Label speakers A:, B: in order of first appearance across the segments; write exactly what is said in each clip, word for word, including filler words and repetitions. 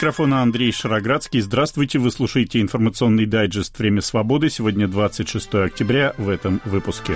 A: микрофона Андрей Шароградский. Здравствуйте, вы слушаете информационный дайджест «Время свободы». Сегодня двадцать шестое октября, в этом выпуске.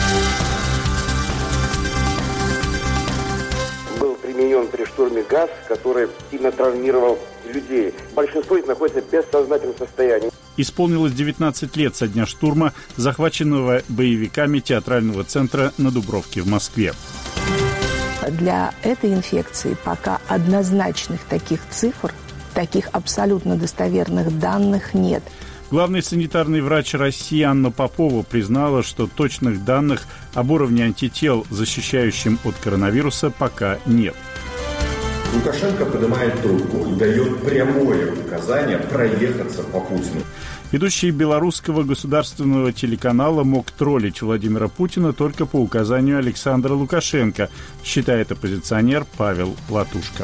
B: Был применен при штурме газ, который сильно травмировал людей. Большинство из них находится в бессознательном состоянии.
A: Исполнилось девятнадцать лет со дня штурма, захваченного боевиками театрального центра на Дубровке в Москве.
C: Для этой инфекции пока однозначных таких цифр, таких абсолютно достоверных данных нет.
A: Главный санитарный врач России Анна Попова признала, что точных данных об уровне антител, защищающим от коронавируса, пока нет.
D: Лукашенко поднимает трубку и дает прямое указание проехаться по Путину.
A: Ведущий белорусского государственного телеканала мог троллить Владимира Путина только по указанию Александра Лукашенко, считает оппозиционер Павел Латушко.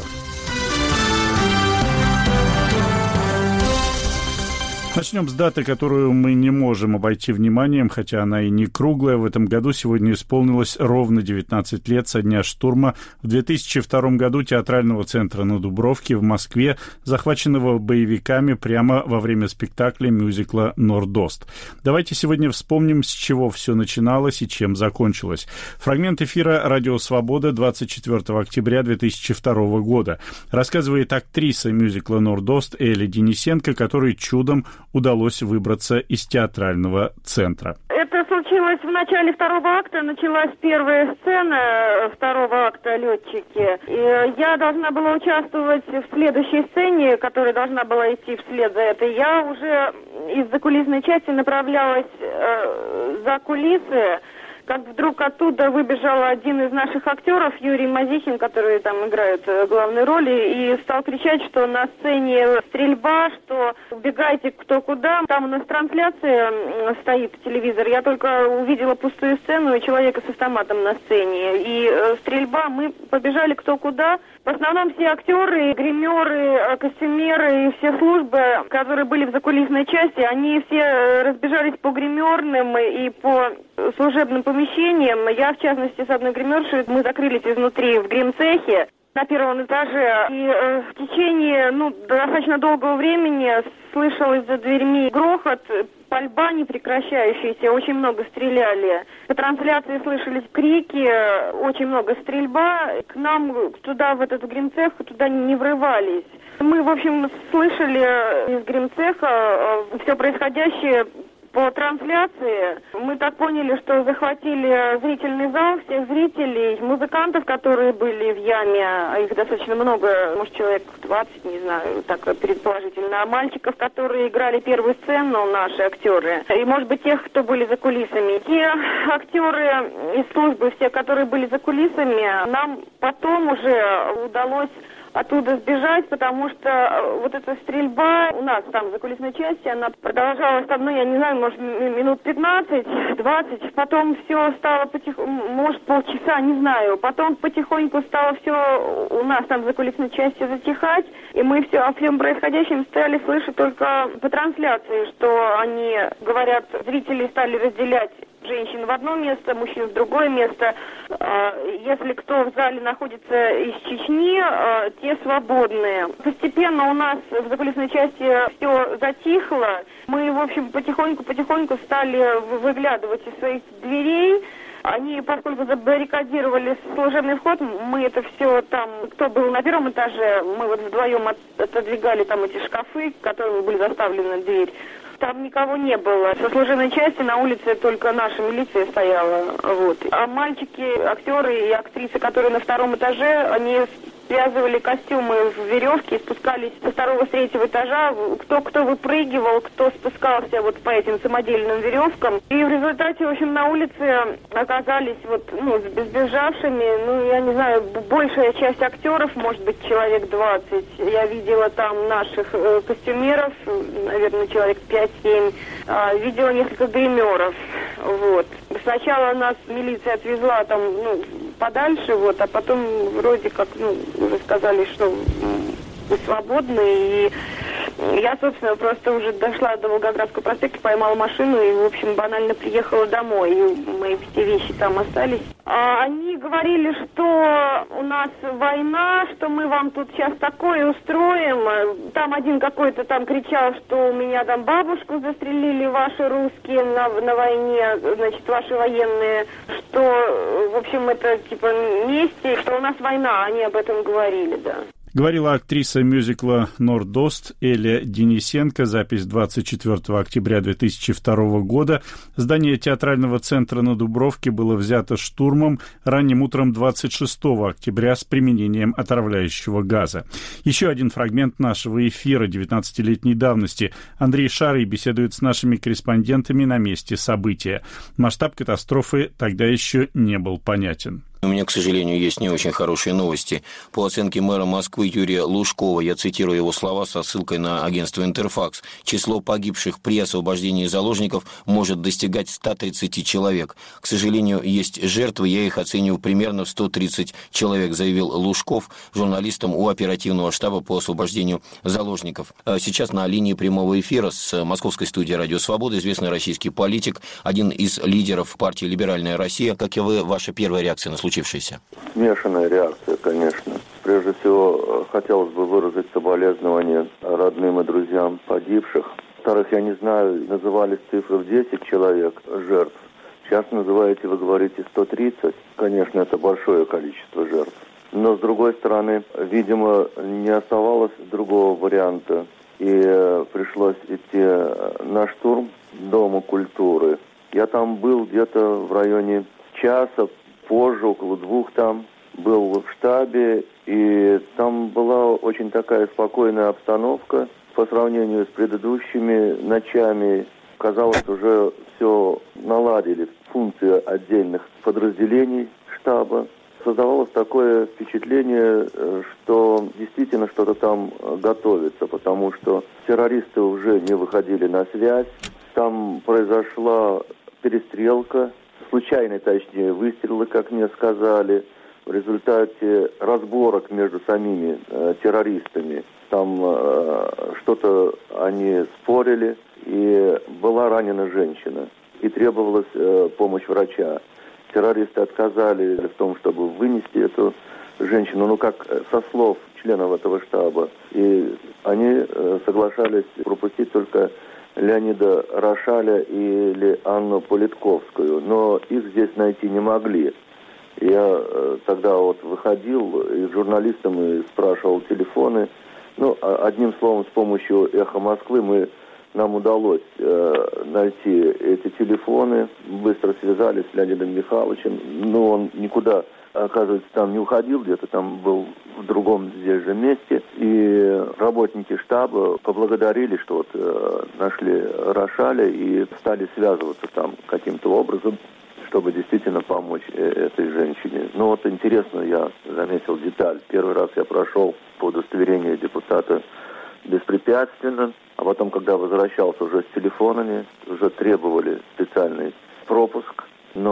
A: Начнем с даты, которую мы не можем обойти вниманием, хотя она и не круглая. В этом году сегодня исполнилось ровно девятнадцать лет со дня штурма в две тысячи втором году театрального центра на Дубровке в Москве, захваченного боевиками прямо во время спектакля мюзикла «Нордост». Давайте сегодня вспомним, с чего все начиналось и чем закончилось. Фрагмент эфира «Радио Свобода» двадцать четвёртого октября две тысячи второго года. Рассказывает актриса мюзикла «Нордост» Эля Денисенко, которой чудом удалось выбраться из театрального центра.
E: Это случилось в начале второго акта, началась первая сцена второго акта «Летчики». И я должна была участвовать в следующей сцене, которая должна была идти вслед за этой. Я уже из закулисной части направлялась э, за кулисы, как вдруг оттуда выбежал один из наших актеров, Юрий Мазихин, который там играет главные роли, и стал кричать, что на сцене стрельба, что убегайте кто куда. Там у нас трансляция стоит, телевизор. Я только увидела пустую сцену и человека с автоматом на сцене. И э, стрельба, мы побежали кто куда. В основном все актеры, гримеры, костюмеры и все службы, которые были в закулисной части, они все разбежались по гримерным и по служебным помещениям. Я, в частности, с одной гримершей, мы закрылись изнутри в гримцехе на первом этаже. И э, в течение ну, достаточно долгого времени слышалось за дверьми грохот, пальба непрекращающаяся, очень много стреляли. По трансляции слышались крики, очень много стрельба. К нам туда, в этот гримцех, туда не врывались. Мы, в общем, слышали из гримцеха все происходящее по трансляции. Мы так поняли, что захватили зрительный зал, всех зрителей, музыкантов, которые были в яме, их достаточно много, может, человек двадцать, не знаю, так предположительно, а мальчиков, которые играли первую сцену, наши актеры, и, может быть, тех, кто были за кулисами. Те актеры из службы, все, которые были за кулисами, нам потом уже удалось оттуда сбежать, потому что вот эта стрельба у нас там в закулисной части, она продолжалась там, ну, я не знаю, может, минут пятнадцать-двадцать, потом все стало потихоньку, может, полчаса, не знаю, потом потихоньку стало все у нас там в закулисной части затихать, и мы все о всем происходящем стали слышать только по трансляции, что они говорят, зрители стали разделять женщин в одно место, мужчин в другое место. Если кто в зале находится из Чечни, те свободные. Постепенно у нас в закулисной части все затихло. Мы, в общем, потихоньку-потихоньку стали выглядывать из своих дверей. Они, поскольку забаррикадировали служебный вход, мы это все там, кто был на первом этаже, мы вот вдвоем от, отодвигали там эти шкафы, которыми были заставлены дверь. Там никого не было. Со служебной части на улице только наша милиция стояла. Вот. А мальчики, актеры и актрисы, которые на втором этаже, они связывали костюмы в веревке и спускались со второго, с третьего этажа. Кто кто выпрыгивал, кто спускался вот по этим самодельным веревкам. И в результате, в общем, на улице оказались вот, ну, сбежавшими, ну, я не знаю, большая часть актеров, может быть, человек двадцать. Я видела там наших э, костюмеров, наверное, человек пять-семь. А, видела несколько гримеров. Вот. Сначала нас милиция отвезла там, ну, подальше, вот, а потом вроде как, ну, уже сказали, что вы свободны, и я, собственно, просто уже дошла до Волгоградского проспекта, поймала машину и, в общем, банально приехала домой, и мои все вещи там остались. Они говорили, что у нас война, что мы вам тут сейчас такое устроим. Там один какой-то там кричал, что у меня там бабушку застрелили ваши русские на, на войне, значит, ваши военные, что, в общем, это типа месть, что у нас война, они об этом говорили, да.
A: Говорила актриса мюзикла «Нордост» Эля Денисенко. Запись двадцать четвёртого октября две тысячи второго года. Здание театрального центра на Дубровке было взято штурмом ранним утром двадцать шестого октября с применением отравляющего газа. Еще один фрагмент нашего эфира девятнадцатилетней давности. Андрей Шарый беседует с нашими корреспондентами на месте события. Масштаб катастрофы тогда еще не был понятен.
F: У меня, к сожалению, есть не очень хорошие новости. По оценке мэра Москвы Юрия Лужкова, я цитирую его слова со ссылкой на агентство «Интерфакс», число погибших при освобождении заложников может достигать ста тридцати человек. К сожалению, есть жертвы, я их оцениваю примерно в сто тридцать человек, заявил Лужков журналистам у оперативного штаба по освобождению заложников. Сейчас на линии прямого эфира с московской студии «Радио Свобода» известный российский политик, один из лидеров партии «Либеральная Россия». Как и вы, ваша первая реакция на случившееся?
G: Смешанная реакция, конечно. Прежде всего, хотелось бы выразить соболезнования родным и друзьям погибших. Во-вторых, я не знаю, назывались цифры в десять человек жертв. Сейчас называете, вы говорите, сто тридцать. Конечно, это большое количество жертв. Но, с другой стороны, видимо, не оставалось другого варианта. И пришлось идти на штурм Дома культуры. Я там был где-то в районе часа, позже, около двух там, был в штабе, и там была очень такая спокойная обстановка по сравнению с предыдущими ночами. Казалось, уже все наладили, функции отдельных подразделений штаба. Создавалось такое впечатление, что действительно что-то там готовится, потому что террористы уже не выходили на связь. Там произошла перестрелка, случайные, точнее, выстрелы, как мне сказали, в результате разборок между самими э, террористами. Там э, что-то они спорили, и была ранена женщина, и требовалась э, помощь врача. Террористы отказали в том, чтобы вынести эту женщину, ну, как со слов членов этого штаба. И они э, соглашались пропустить только Леонида Рошаля или Анну Политковскую, но их здесь найти не могли. Я э, тогда вот выходил и к журналистам и спрашивал телефоны. Ну, одним словом, с помощью «Эхо Москвы» мы, нам удалось э, найти эти телефоны, быстро связались с Леонидом Михайловичем, но он никуда, оказывается, там не уходил, где-то там был в другом здесь же месте. И работники штаба поблагодарили, что вот э, нашли Рошаля и стали связываться там каким-то образом, чтобы действительно помочь этой женщине. Но вот интересно, я заметил деталь. Первый раз я прошел по удостоверению депутата беспрепятственно, а потом, когда возвращался уже с телефонами, уже требовали специальный пропуск.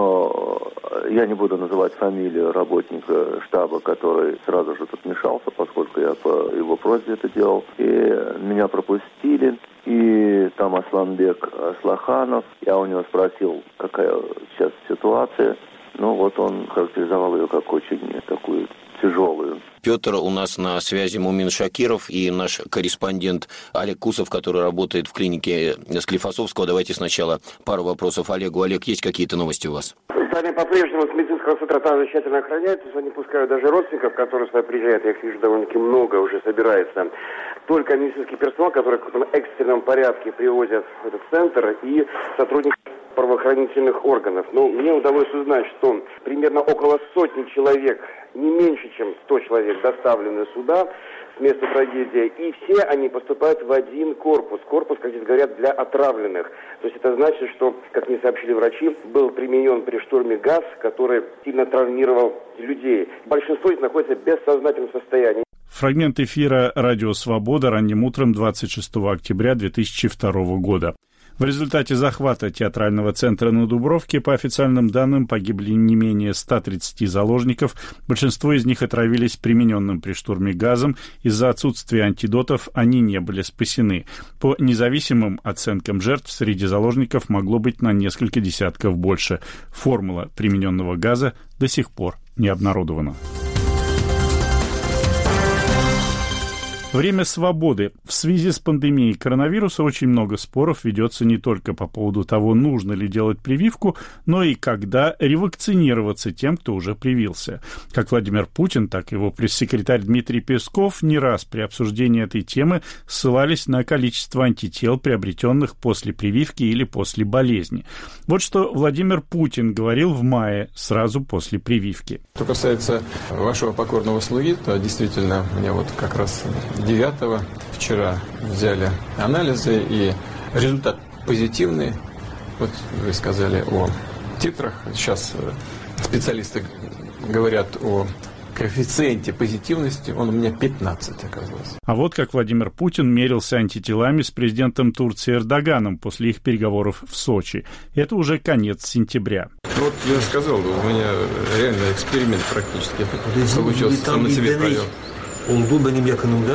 G: Но я не буду называть фамилию работника штаба, который сразу же тут вмешался, поскольку я по его просьбе это делал. И меня пропустили. И там Асланбек Аслаханов. Я у него спросил, какая сейчас ситуация. Ну вот он характеризовал ее как очень такую тяжелую.
F: Петр у нас на связи, Мумин Шакиров, и наш корреспондент Олег Кусов, который работает в клинике Склифосовского. Давайте сначала пару вопросов Олегу. Олег, есть какие-то новости у вас?
B: Здание по-прежнему с медицинского центра там тщательно охраняется, они пускают даже родственников, которые сюда приезжают, я их вижу довольно-таки много, уже собирается. Только медицинский персонал, который в каком-то экстренном порядке привозят в этот центр, и сотрудники правоохранительных органов. Но мне удалось узнать, что примерно около сотни человек, не меньше, чем сто человек, доставлены сюда с места трагедии, и все они поступают в один корпус. Корпус, как здесь говорят, для отравленных. То есть это значит, что, как мне сообщили врачи, был применен при штурме газ, который сильно травмировал людей. Большинство из них находится в бессознательном состоянии.
A: Фрагмент эфира «Радио Свобода» ранним утром двадцать шестого октября две тысячи второго года. В результате захвата театрального центра на Дубровке, по официальным данным, погибли не менее ста тридцати заложников. Большинство из них отравились примененным при штурме газом. Из-за отсутствия антидотов они не были спасены. По независимым оценкам жертв среди заложников могло быть на несколько десятков больше. Формула примененного газа до сих пор не обнародована. Время свободы. В связи с пандемией коронавируса очень много споров ведется не только по поводу того, нужно ли делать прививку, но и когда ревакцинироваться тем, кто уже привился. Как Владимир Путин, так и его пресс-секретарь Дмитрий Песков не раз при обсуждении этой темы ссылались на количество антител, приобретенных после прививки или после болезни. Вот что Владимир Путин говорил в мае, сразу после прививки.
H: Что касается вашего покорного слуги, то действительно, мне вот как раз девятого вчера взяли анализы, и результат позитивный. Вот вы сказали о титрах. Сейчас специалисты говорят о коэффициенте позитивности. Он у меня пятнадцать оказался.
A: А вот как Владимир Путин мерился антителами с президентом Турции Эрдоганом после их переговоров в Сочи. Это уже конец сентября.
H: Ну, вот я сказал, у меня реально эксперимент практически получился. Сам на себе провел.
I: Oldu benim yakınımda.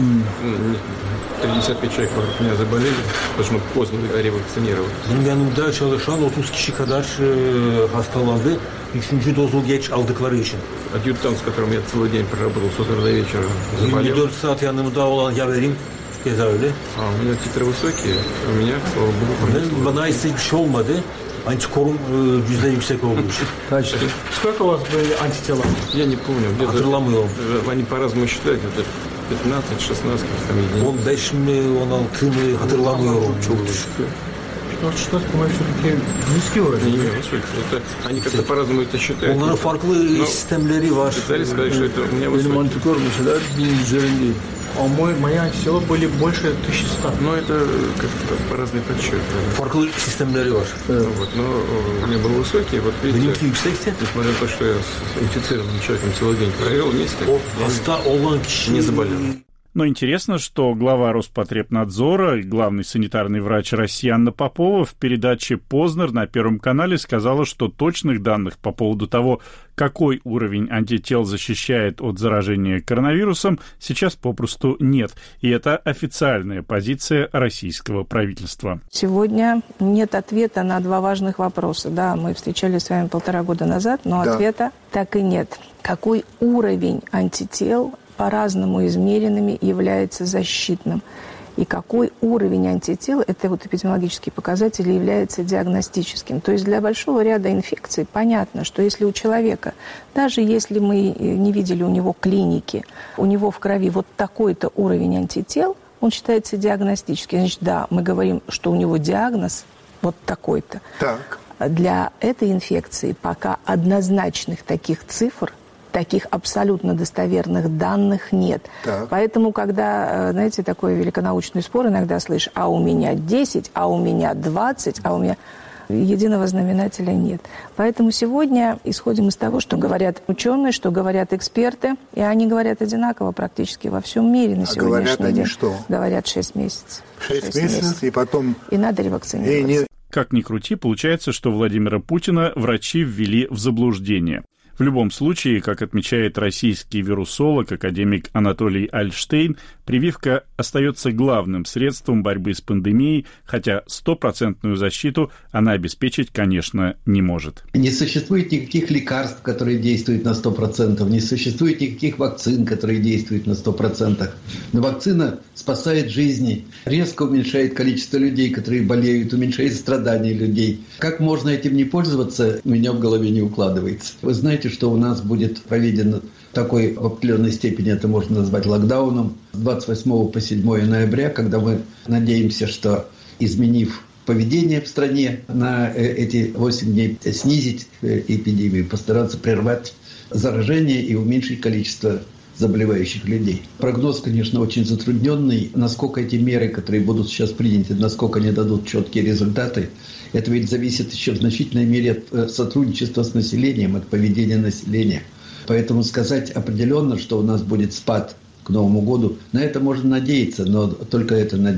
H: тридцать пять человек вокруг меня заболели, потому что поздно ревакцинировали.
I: Benim yanımda çalışan otuz kişi kadar e, hastalandı. Üçüncü dozu geç aldıkları için.
H: Адъютант, с которым я целый день проработал с утра до вечера, заболел.
I: yirmi dört saat yanımda olan yaverim keza öyle.
H: А у меня титры высокие, у меня, слава богу,
I: bana ise bir şey olmadı. Антикорум yüzde yüksek olduğu için.
J: Значит, сколько у вас были антитела?
H: Я не помню.
I: Hatırlamıyorum.
H: Они по-разному считают. Это пятнадцать-шестнадцать там единиц.
I: on beş mi, on altı mı hatırlamıyorum. Çok düşük.
J: шестнадцать, по-моему, все-таки низкий уровень.
H: Не, не, высокий. Это, они как-то по-разному это считают.
I: Onların farklı sistemleri var.
H: Специалисты сказали, что это у меня высокий.
J: Benim antikor mesela bin üzerinde. А мой, мои антитела были больше тысячи ста.
H: Ну, это как-то по разные подсчеты.
I: Farklı sistemleri var.
H: Ну, вот, но у меня был высокий. Вот видите,
I: Benimki yüksekti.
H: несмотря на то, что я с инфицированным человеком целый день провел вместе,
I: Hasta olan kişi
H: не заболел.
A: Но интересно, что глава Роспотребнадзора и главный санитарный врач России Анна Попова в передаче «Познер» на Первом канале сказала, что точных данных по поводу того, какой уровень антител защищает от заражения коронавирусом, сейчас попросту нет. И это официальная позиция российского правительства.
C: Сегодня нет ответа на два важных вопроса. Да, мы встречались с вами полтора года назад, но да. Ответа так и нет. Какой уровень антител по-разному измеренными является защитным? И какой уровень антител, это вот эпидемиологические показатели, является диагностическим. То есть для большого ряда инфекций понятно, что если у человека, даже если мы не видели у него клиники, у него в крови вот такой-то уровень антител, он считается диагностическим. Значит, да, мы говорим, что у него диагноз вот такой-то.
J: Так.
C: Для этой инфекции пока однозначных таких цифр, таких абсолютно достоверных данных нет. Так. Поэтому, когда, знаете, такой великонаучный спор иногда слышишь, а у меня десять, а у меня двадцать, а у меня... Единого знаменателя нет. Поэтому сегодня исходим из того, что говорят ученые, что говорят эксперты, и они говорят одинаково практически во всем мире на а сегодняшний
J: говорят
C: день.
J: Они что?
C: Говорят шесть месяцев.
J: шесть месяцев, и потом...
C: И надо ревакцинироваться. И не...
A: Как ни крути, получается, что Владимира Путина врачи ввели в заблуждение. В любом случае, как отмечает российский вирусолог, академик Анатолий Альштейн, прививка остается главным средством борьбы с пандемией, хотя стопроцентную защиту она обеспечить, конечно, не может.
K: Не существует никаких лекарств, которые действуют на сто процентов, не существует никаких вакцин, которые действуют на сто процентов. Но вакцина спасает жизни, резко уменьшает количество людей, которые болеют, уменьшает страдания людей. Как можно этим не пользоваться, у меня в голове не укладывается. Вы знаете, что у нас будет проведен такой, в определенной степени это можно назвать локдауном, с двадцать восьмого по седьмое ноября, когда мы надеемся, что, изменив поведение в стране на эти восемь дней, снизить эпидемию, постараться прервать заражение и уменьшить количество заболевающих людей. Прогноз, конечно, очень затрудненный. Насколько эти меры, которые будут сейчас приняты, насколько они дадут четкие результаты, это ведь зависит еще в значительной мере от сотрудничества с населением, от поведения населения. Поэтому сказать определенно, что у нас будет спад к Новому году, на это можно надеяться, но только это надежда.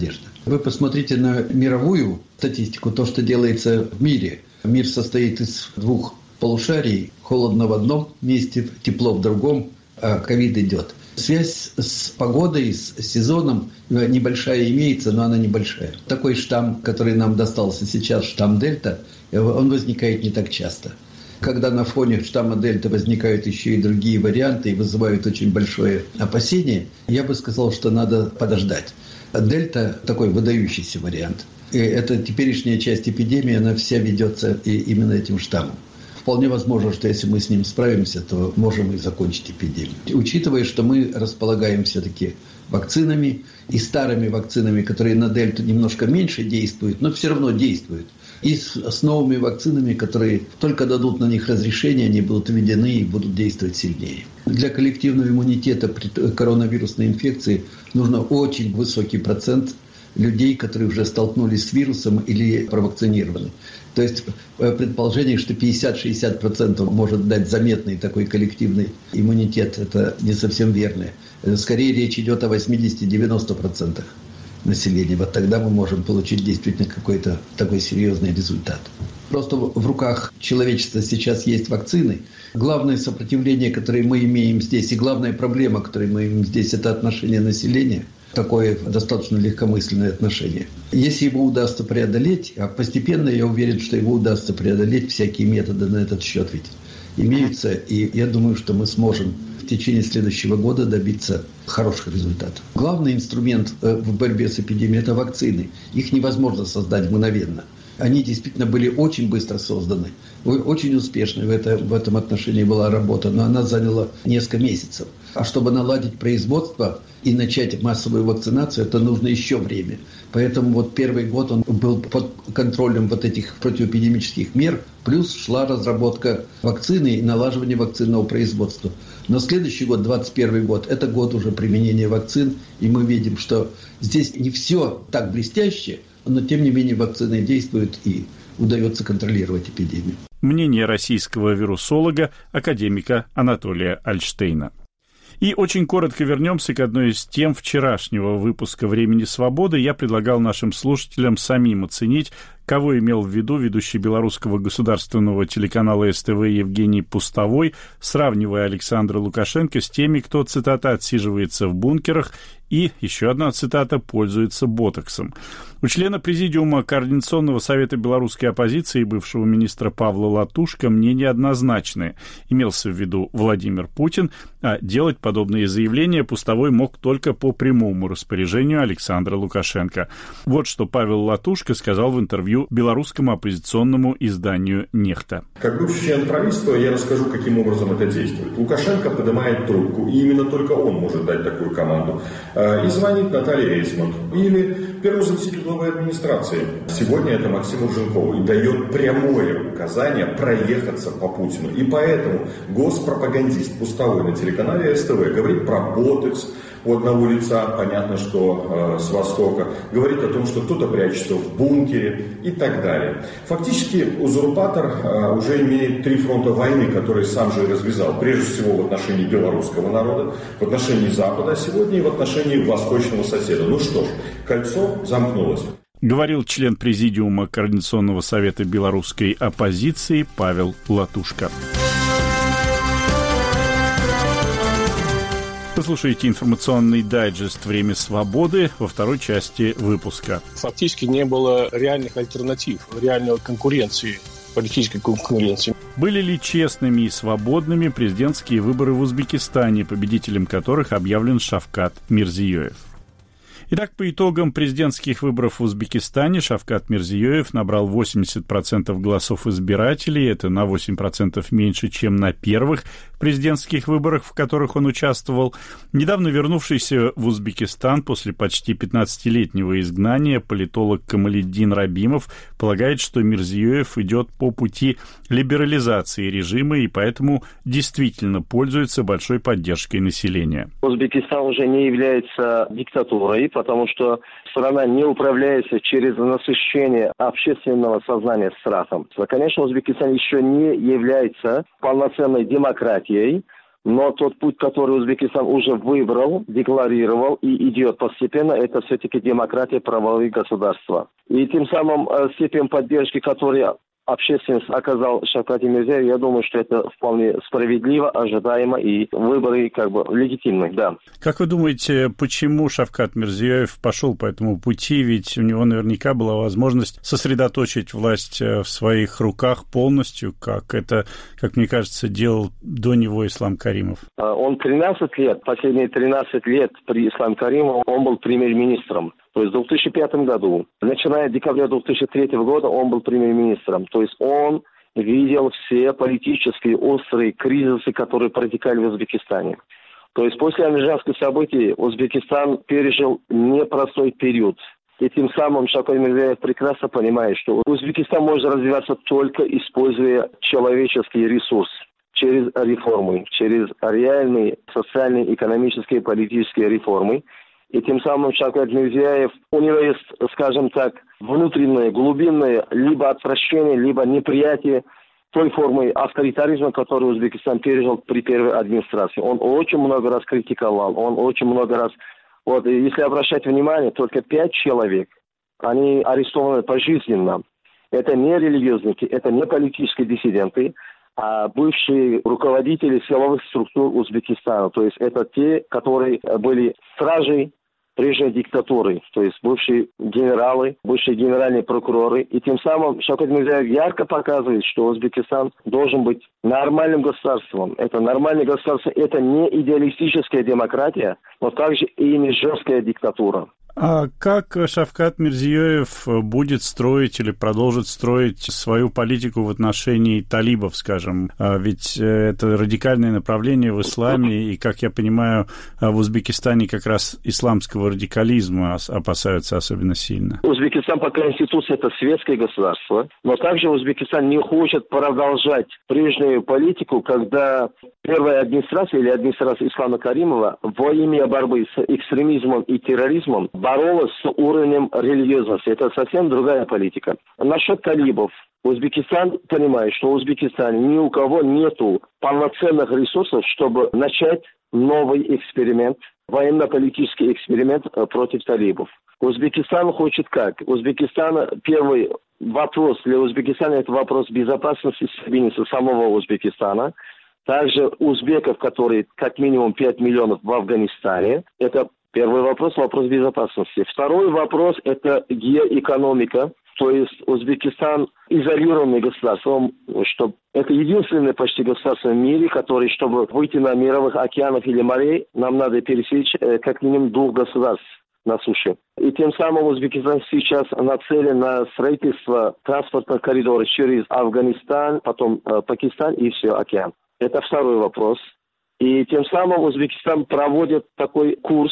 K: Вы посмотрите на мировую статистику, то, что делается в мире. Мир состоит из двух полушарий, холодно в одном месте, тепло в другом, а ковид идет. Связь с погодой, с сезоном небольшая имеется, но она небольшая. Такой штамм, который нам достался сейчас, штамм Дельта, он возникает не так часто. Когда на фоне штамма Дельта возникают еще и другие варианты и вызывают очень большое опасение, я бы сказал, что надо подождать. Дельта такой выдающийся вариант. И эта теперешняя часть эпидемии, она вся ведется и именно этим штаммом. Вполне возможно, что если мы с ним справимся, то можем и закончить эпидемию. Учитывая, что мы располагаем все-таки вакцинами и старыми вакцинами, которые на дельту немножко меньше действуют, но все равно действуют. И с, с новыми вакцинами, которые только дадут на них разрешение, они будут введены и будут действовать сильнее. Для коллективного иммунитета при коронавирусной инфекции нужно очень высокий процент людей, которые уже столкнулись с вирусом или провакцинированы. То есть предположение, что пятьдесят-шестьдесят процентов может дать заметный такой коллективный иммунитет, это не совсем верно. Скорее речь идет о восемьдесят-девяносто процентов населения. Вот тогда мы можем получить действительно какой-то такой серьезный результат. Просто в руках человечества сейчас есть вакцины. Главное сопротивление, которое мы имеем здесь, и главная проблема, которую мы имеем здесь, это отношение населения. Такое достаточно легкомысленное отношение. Если его удастся преодолеть, а постепенно я уверен, что его удастся преодолеть, всякие методы на этот счет ведь имеются, и я думаю, что мы сможем в течение следующего года добиться хороших результатов. Главный инструмент в борьбе с эпидемией – это вакцины. Их невозможно создать мгновенно. Они действительно были очень быстро созданы, очень успешной в, это, в этом отношении была работа, но она заняла несколько месяцев. А чтобы наладить производство и начать массовую вакцинацию, это нужно еще время. Поэтому вот первый год он был под контролем вот этих противоэпидемических мер, плюс шла разработка вакцины и налаживание вакцинного производства. Но следующий год, двадцать первый год, это год уже применения вакцин, и мы видим, что здесь не все так блестяще, но тем не менее вакцины действуют и удается контролировать эпидемию.
A: Мнение российского вирусолога, академика Анатолия Альштейна. И очень коротко вернемся к одной из тем вчерашнего выпуска «Времени свободы». Я предлагал нашим слушателям самим оценить, кого имел в виду ведущий белорусского государственного телеканала СТВ Евгений Пустовой, сравнивая Александра Лукашенко с теми, кто, цитата, «отсиживается в бункерах», и, еще одна цитата, «пользуется ботоксом». У члена Президиума Координационного совета белорусской оппозиции бывшего министра Павла Латушко мнение однозначное. Имелся в виду Владимир Путин, а делать подобные заявления Пустовой мог только по прямому распоряжению Александра Лукашенко. Вот что Павел Латушко сказал в интервью белорусскому оппозиционному изданию «Нехта».
D: Как бывший член правительства я расскажу, каким образом это действует. Лукашенко поднимает трубку, и именно только он может дать такую команду, и звонит Наталье Рейсман или первому заместителю главы администрации. Сегодня это Максиму Рженкову. И дает прямое указание проехаться по Путину. И поэтому госпропагандист Пустовой на телеканале СТВ говорит про ботекс у одного лица, понятно, что э, с Востока, говорит о том, что кто-то прячется в бункере и так далее. Фактически узурпатор э, уже имеет три фронта войны, которые сам же и развязал. Прежде всего в отношении белорусского народа, в отношении Запада, а сегодня и в отношении восточного соседа. Ну что ж, кольцо замкнулось.
A: Говорил член Президиума Координационного совета белорусской оппозиции Павел Латушко. Послушайте информационный дайджест «Время свободы» во второй части выпуска.
L: Фактически не было реальных альтернатив, реальной конкуренции, политической конкуренции.
A: Были ли честными и свободными президентские выборы в Узбекистане, победителем которых объявлен Шавкат Мирзиёев? Итак, по итогам президентских выборов в Узбекистане Шавкат Мирзиёев набрал восемьдесят процентов голосов избирателей. Это на восемь процентов меньше, чем на первых президентских выборах, в которых он участвовал. Недавно вернувшийся в Узбекистан после почти пятнадцатилетнего изгнания политолог Камалиддин Рабимов полагает, что Мирзиёев идет по пути либерализации режима и поэтому действительно пользуется большой поддержкой населения.
M: Узбекистан уже не является диктатурой, потому что страна не управляется через насыщение общественного сознания страхом. Конечно, Узбекистан еще не является полноценной демократией, Но тот путь, который Узбекистан уже выбрал, декларировал и идет постепенно, это все-таки демократия, правовые государства. И тем самым степень поддержки, которую общественность оказал Шавкате Мирзиёеву, я думаю, что это вполне справедливо, ожидаемо и выборы как бы легитимны, да.
A: Как вы думаете, почему Шавкат Мирзиёев пошел по этому пути? Ведь у него наверняка была возможность сосредоточить власть в своих руках полностью, как это, как мне кажется, делал до него Ислам Каримов.
M: Он тринадцать лет, последние тринадцать лет при Исламе Каримове он был премьер-министром. То есть в две тысячи пятом году, начиная с декабря две тысячи третьего года, он был премьер-министром. То есть он видел все политические острые кризисы, которые протекали в Узбекистане. То есть после Андижанских событий Узбекистан пережил непростой период. И тем самым Шавкат Мирзиёев прекрасно понимает, что Узбекистан может развиваться только используя человеческий ресурс. Через реформы, через реальные социальные, экономические, политические реформы. И тем самым Шавкат Мирзиёев, у него есть, скажем так, внутреннее, глубинное либо отвращение, либо неприятие той формы авторитаризма, которую Узбекистан пережил при первой администрации. Он очень много раз критиковал, он очень много раз... Вот, если обращать внимание, только пять человек, они арестованы пожизненно. Это не религиозники, это не политические диссиденты, а бывшие руководители силовых структур Узбекистана. То есть это те, которые были стражей прежней диктатуры, то есть бывшие генералы, бывшие генеральные прокуроры. И тем самым Шавкат Мирзиёев ярко показывает, что Узбекистан должен быть нормальным государством. Это нормальное государство, это не идеалистическая демократия, но также и не жесткая диктатура.
A: А как Шавкат Мирзиёев будет строить или продолжит строить свою политику в отношении талибов, скажем? Ведь это радикальное направление в исламе, и, как я понимаю, в Узбекистане как раз исламского радикализма опасаются особенно сильно.
M: Узбекистан по Конституции это светское государство, но также Узбекистан не хочет продолжать прежнюю политику, когда первая администрация или администрация Ислама Каримова во имя борьбы с экстремизмом и терроризмом боролась с уровнем религиозности. Это совсем другая политика. Насчет талибов. Узбекистан понимает, что в Узбекистане ни у кого нету полноценных ресурсов, чтобы начать новый эксперимент, военно-политический эксперимент против талибов. Узбекистан хочет как? Узбекистан, первый вопрос для Узбекистана, это вопрос безопасности и стабильности самого Узбекистана. Также узбеков, которые как минимум пять миллионов в Афганистане, это первый вопрос, вопрос безопасности. Второй вопрос – это геоэкономика, то есть Узбекистан изолированный государство, что это единственное почти государство в мире, которое, чтобы выйти на мировых океанов или морей, нам надо пересечь как минимум двух государств на суше. И тем самым Узбекистан сейчас нацелен на строительство транспортных коридоров через Афганистан, потом Пакистан и все, океан. Это второй вопрос. И тем самым Узбекистан проводит такой курс,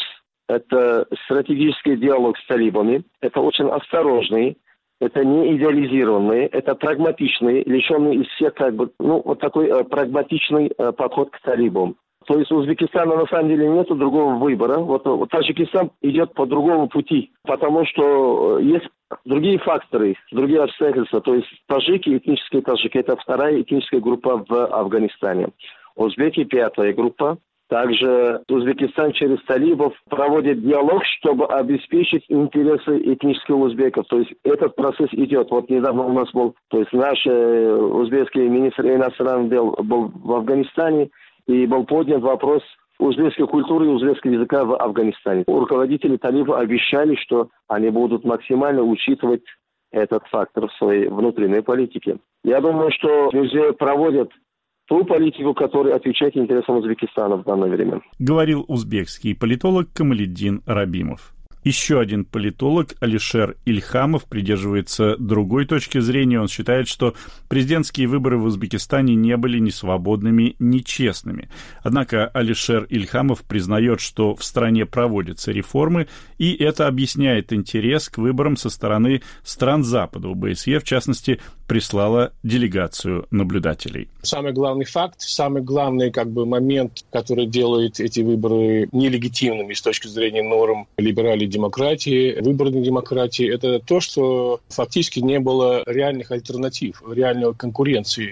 M: это стратегический диалог с талибами. Это очень осторожный, это не идеализированный, это прагматичный, лишенный из всех как бы, ну, вот такой э, прагматичный э, подход к талибам. То есть у Узбекистана на самом деле нет другого выбора. Вот, вот Таджикистан идет по другому пути, потому что есть другие факторы, другие обстоятельства. То есть таджики, этнические таджики, это вторая этническая группа в Афганистане. Узбеки пятая группа. Также Узбекистан через талибов проводит диалог, чтобы обеспечить интересы этнических узбеков. То есть этот процесс идет. Вот недавно у нас был, то есть наш узбекский министр иностранных дел был в Афганистане, и был поднят вопрос узбекской культуры и узбекского языка в Афганистане. Руководители талибов обещали, что они будут максимально учитывать этот фактор в своей внутренней политике. Я думаю, что Мирзиёев проводит ту политику, которая отвечает интересам Узбекистана в данное время.
A: Говорил узбекский политолог Камалетдин Рабимов. Еще один политолог, Алишер Ильхамов, придерживается другой точки зрения. Он считает, что президентские выборы в Узбекистане не были ни свободными, ни честными. Однако Алишер Ильхамов признает, что в стране проводятся реформы, и это объясняет интерес к выборам со стороны стран Запада. ОБСЕ, в частности, прислала делегацию наблюдателей.
L: Самый главный факт, самый главный как бы момент, который делает эти выборы нелегитимными с точки зрения норм либеральной демократии, выборной демократии, это то, что фактически не было реальных альтернатив, реальной конкуренции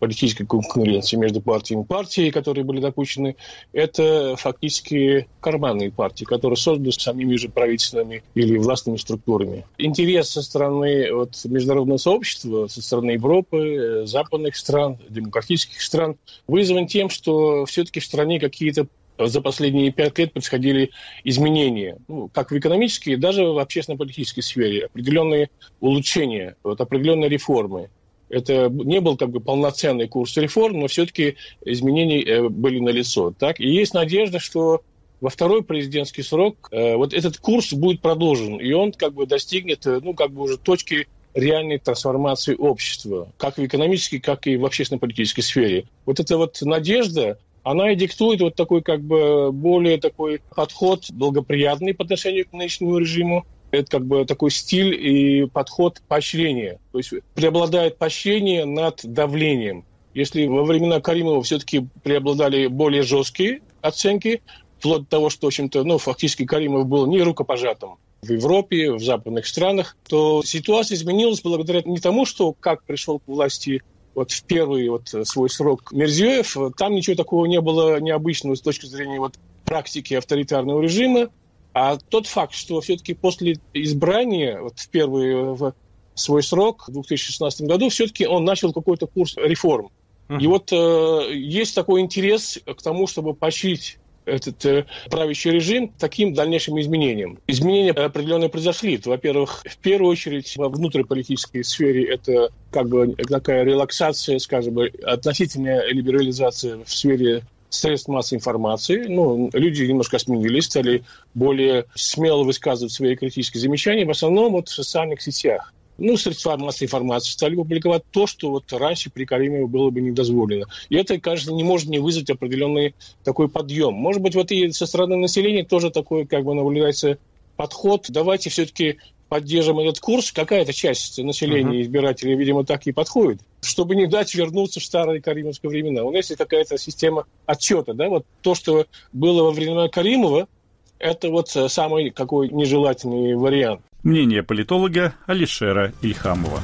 L: политической конкуренции между партиями. Партии, которые были допущены, это фактически карманные партии, которые созданы самими же правительственными или властными структурами. Интерес со стороны вот, международного сообщества, со стороны Европы, западных стран, демократических стран вызван тем, что все-таки в стране какие-то за последние пять лет происходили изменения, ну, как в экономической, даже в общественно-политической сфере, определенные улучшения, вот, определенные реформы. Это не был как бы полноценный курс реформ, но все-таки изменения были налицо. Так? И есть надежда, что во второй президентский срок э, вот этот курс будет продолжен, и он как бы достигнет ну, как бы уже точки реальной трансформации общества, как в экономической, как и в общественно-политической сфере. Вот эта вот надежда, она и диктует вот такой как бы более такой подход благоприятный по отношению к нынешнему режиму. Это как бы такой стиль и подход поощрения. То есть преобладает поощрение над давлением. Если во времена Каримова все-таки преобладали более жесткие оценки, вплоть до того, что, в общем-то, ну, фактически Каримов был не рукопожатым в Европе, в западных странах, то ситуация изменилась благодаря не тому, что как пришел к власти вот в первый вот свой срок Мирзиёев, там ничего такого не было необычного с точки зрения вот практики авторитарного режима, а тот факт, что все-таки после избрания, вот в первый в свой срок, в две тысячи шестнадцатом году, все-таки он начал какой-то курс реформ. Uh-huh. И вот э, есть такой интерес к тому, чтобы поощрить этот э, правящий режим к таким дальнейшим изменениям. Изменения определенные произошли. Во-первых, в первую очередь во внутриполитической сфере это как бы такая релаксация, скажем, относительная либерализация в сфере средств массовой информации. Ну, люди немножко сменились, стали более смело высказывать свои критические замечания, в основном вот в социальных сетях. Ну, средства массовой информации стали публиковать то, что вот раньше при Каримове было бы недозволено. И это, конечно, не может не вызвать определенный такой подъем. Может быть, вот и со стороны населения тоже такой, как бы, наблюдается подход. Давайте все-таки поддержим этот курс. Какая-то часть населения, uh-huh. избирателей, видимо, так и подходит, чтобы не дать вернуться в старые каримовские времена. У нас есть какая-то система отчета, да, вот то, что было во времена Каримова, это вот самый какой нежелательный вариант.
A: Мнение политолога Алишера Ильхамова.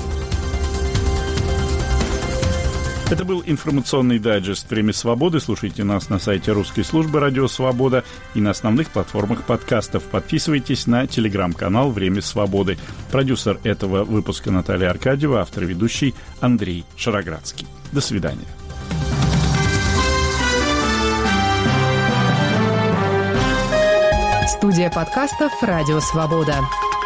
A: Это был информационный дайджест «Время свободы». Слушайте нас на сайте русской службы «Радио Свобода» и на основных платформах подкастов. Подписывайтесь на телеграм-канал «Время свободы». Продюсер этого выпуска Наталья Аркадьева, автор и ведущий Андрей Шароградский. До свидания.
N: Студия подкастов «Радио Свобода».